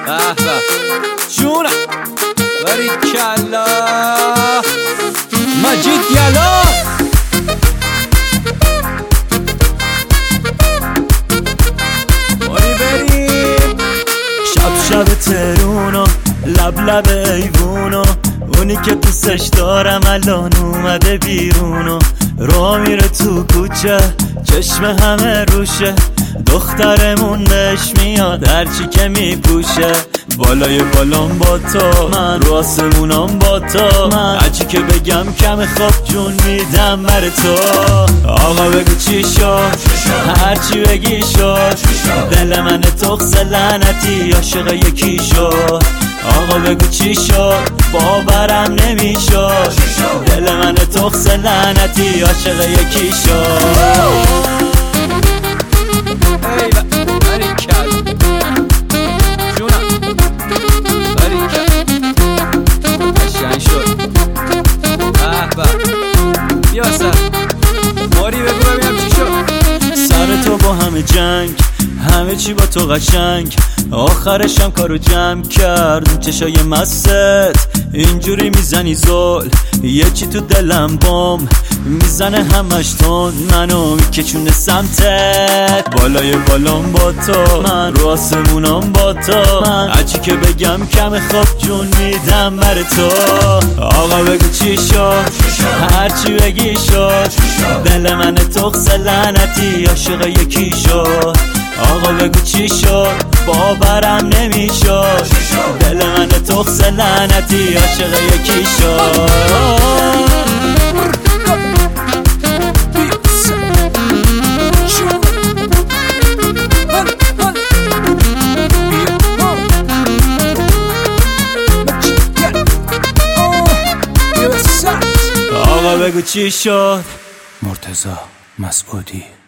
جونم باریکلا مجید یلا باری بریم شب ترونو لب ایوونو اونی که دوستش دارم الان اومده بیرونو راه میره تو کوچه چشم همه روشه دخترمون بهش میاد هرچی که میپوشه بالای بالام با تو من رو آسمونام با تو من هرچی که بگم کم خواب جون میدم بر تو آقا بگو چی شد هرچی بگی شد دل من تخص لعنتی عاشق یکی شد آقا بگو چی شد باورم نمیشد دل من تخص لعنتی عاشق یکی شد سر تو با همه جنگ همه چی با تو قشنگ آخرشم کارو جمع کرد چشای مست اینجوری میزنی زل یه چی تو دلم بام میزنه همش تون منو میکشونه سمتت بالای بالام با تو من رو آسمونام با تو من هرچی که بگم کم خواب جون میدم بر تو آقا بگو چی شد هرچی بگی شد دل من تخص لعنتی عاشق یکی شد آقا بگو چی شد باورم نمیشد دل من تخص لعنتی عاشق یکی شد آقا بگو چی شد مرتضی مسعودی